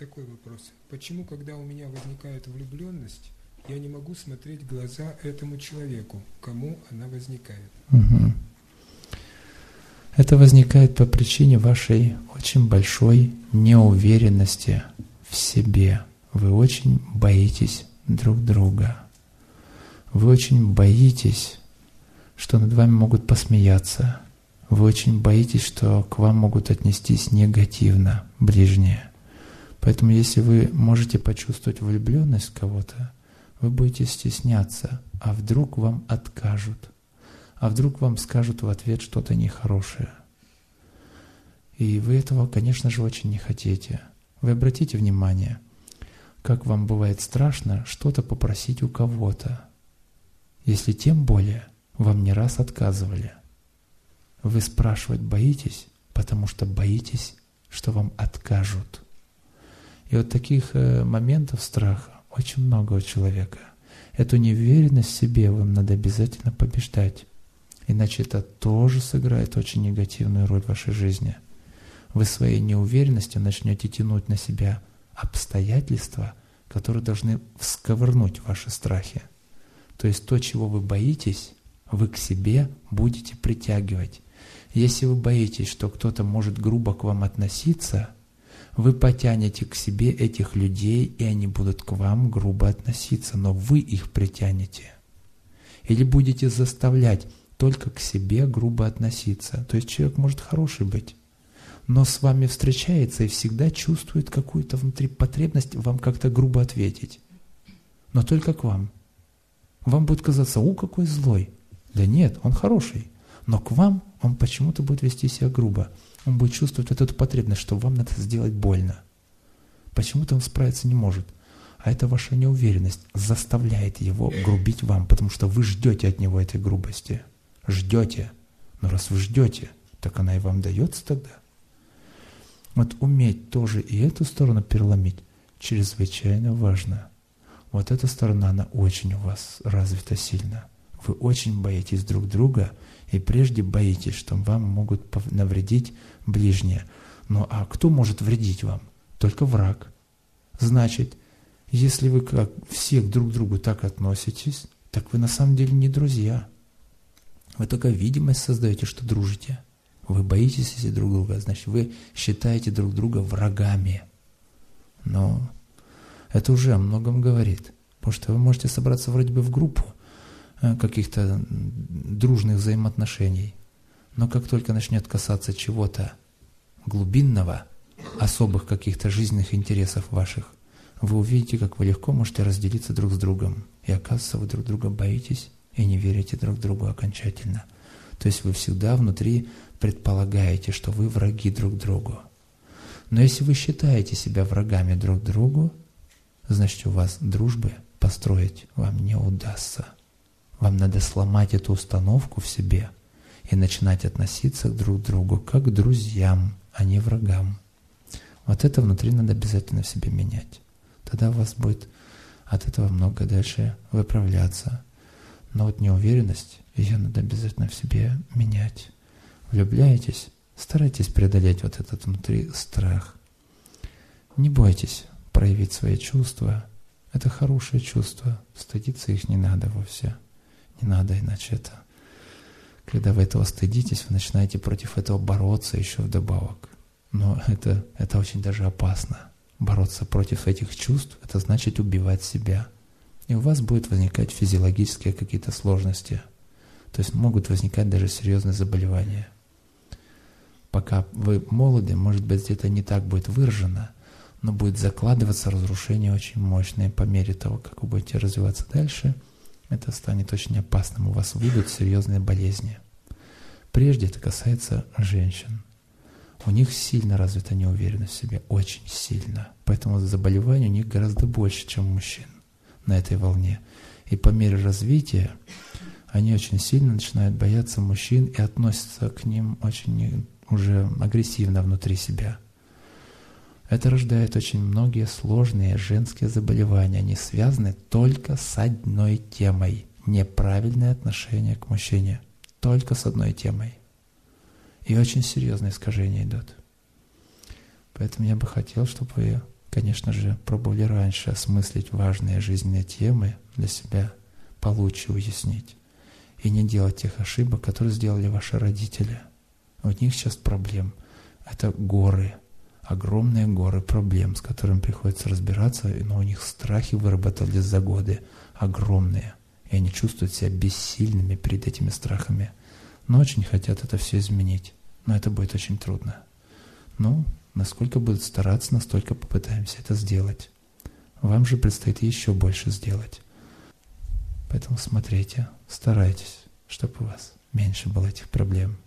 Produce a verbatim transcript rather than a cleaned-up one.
такой вопрос. Почему, когда у меня возникает влюбленность, я не могу смотреть в глаза этому человеку, кому она возникает? Угу. Это возникает по причине вашей очень большой неуверенности в себе. Вы очень боитесь друг друга. Вы очень боитесь, что над вами могут посмеяться. Вы очень боитесь, что к вам могут отнестись негативно ближние. Поэтому если вы можете почувствовать влюбленность в кого-то, вы будете стесняться, а вдруг вам откажут, а вдруг вам скажут в ответ что-то нехорошее. И вы этого, конечно же, очень не хотите. Вы обратите внимание, как вам бывает страшно что-то попросить у кого-то, если тем более вам не раз отказывали. Вы спрашивать боитесь, потому что боитесь, что вам откажут. И вот таких моментов страха очень много у человека. Эту неуверенность в себе вам надо обязательно побеждать, иначе это тоже сыграет очень негативную роль в вашей жизни. Вы своей неуверенностью начнете тянуть на себя обстоятельства, которые должны всковырнуть ваши страхи. То есть то, чего вы боитесь, вы к себе будете притягивать. Если вы боитесь, что кто-то может грубо к вам относиться, вы потянете к себе этих людей, и они будут к вам грубо относиться, но вы их притянете. Или будете заставлять только к себе грубо относиться. То есть человек может хороший быть, но с вами встречается и всегда чувствует какую-то внутри потребность вам как-то грубо ответить. Но только к вам. Вам будет казаться: «У, какой злой». Да нет, он хороший. Но к вам он почему-то будет вести себя грубо. Он будет чувствовать вот эту потребность, что вам надо сделать больно. Почему-то он справиться не может. А это ваша неуверенность заставляет его грубить вам, потому что вы ждете от него этой грубости. Ждете. Но раз вы ждете, так она и вам дается тогда. Вот уметь тоже и эту сторону переломить чрезвычайно важно. Вот эта сторона, она очень у вас развита сильно. Вы очень боитесь друг друга, и прежде боитесь, что вам могут навредить ближние. Ну а кто может вредить вам? Только враг. Значит, если вы как все друг к другу так относитесь, так вы на самом деле не друзья. Вы только видимость создаете, что дружите. Вы боитесь если друг друга, значит, вы считаете друг друга врагами. Но это уже о многом говорит. Потому что вы можете собраться вроде бы в группу каких-то дружных взаимоотношений, но как только начнет касаться чего-то глубинного, особых каких-то жизненных интересов ваших, вы увидите, как вы легко можете разделиться друг с другом. И оказывается, вы друг друга боитесь и не верите друг другу окончательно. То есть вы всегда внутри предполагаете, что вы враги друг другу. Но если вы считаете себя врагами друг другу, значит, у вас дружбы построить вам не удастся. Вам надо сломать эту установку в себе и начинать относиться друг к другу как к друзьям, а не врагам. Вот это внутри надо обязательно в себе менять. Тогда у вас будет от этого много дальше выправляться. Но вот неуверенность, ее надо обязательно в себе менять. Влюбляетесь, старайтесь преодолеть вот этот внутри страх. Не бойтесь проявить свои чувства. Это хорошие чувства. Стыдиться их не надо вовсе. Не надо, иначе это... Когда вы этого стыдитесь, вы начинаете против этого бороться еще вдобавок. Но это, это очень даже опасно. Бороться против этих чувств – это значит убивать себя. И у вас будут возникать физиологические какие-то сложности. То есть могут возникать даже серьезные заболевания. Пока вы молоды, может быть, где-то не так будет выражено, но будет закладываться разрушение очень мощное. По мере того, как вы будете развиваться дальше, это станет очень опасным. У вас выйдут серьезные болезни. Прежде это касается женщин. У них сильно развита неуверенность в себе, очень сильно. Поэтому заболеваний у них гораздо больше, чем у мужчин на этой волне. И по мере развития они очень сильно начинают бояться мужчин и относятся к ним очень уже агрессивно внутри себя. Это рождает очень многие сложные женские заболевания. Они связаны только с одной темой – неправильное отношение к мужчине. Только с одной темой. И очень серьезные искажения идут. Поэтому я бы хотел, чтобы вы конечно же, пробовали раньше осмыслить важные жизненные темы для себя, получше уяснить. И не делать тех ошибок, которые сделали ваши родители. У них сейчас проблем. Это горы, огромные горы проблем, с которыми приходится разбираться, но у них страхи выработались за годы огромные. И они чувствуют себя бессильными перед этими страхами. Но очень хотят это все изменить. Но это будет очень трудно. Ну, насколько будут стараться, настолько попытаемся это сделать. Вам же предстоит еще больше сделать. Поэтому смотрите, старайтесь, чтобы у вас меньше было этих проблем.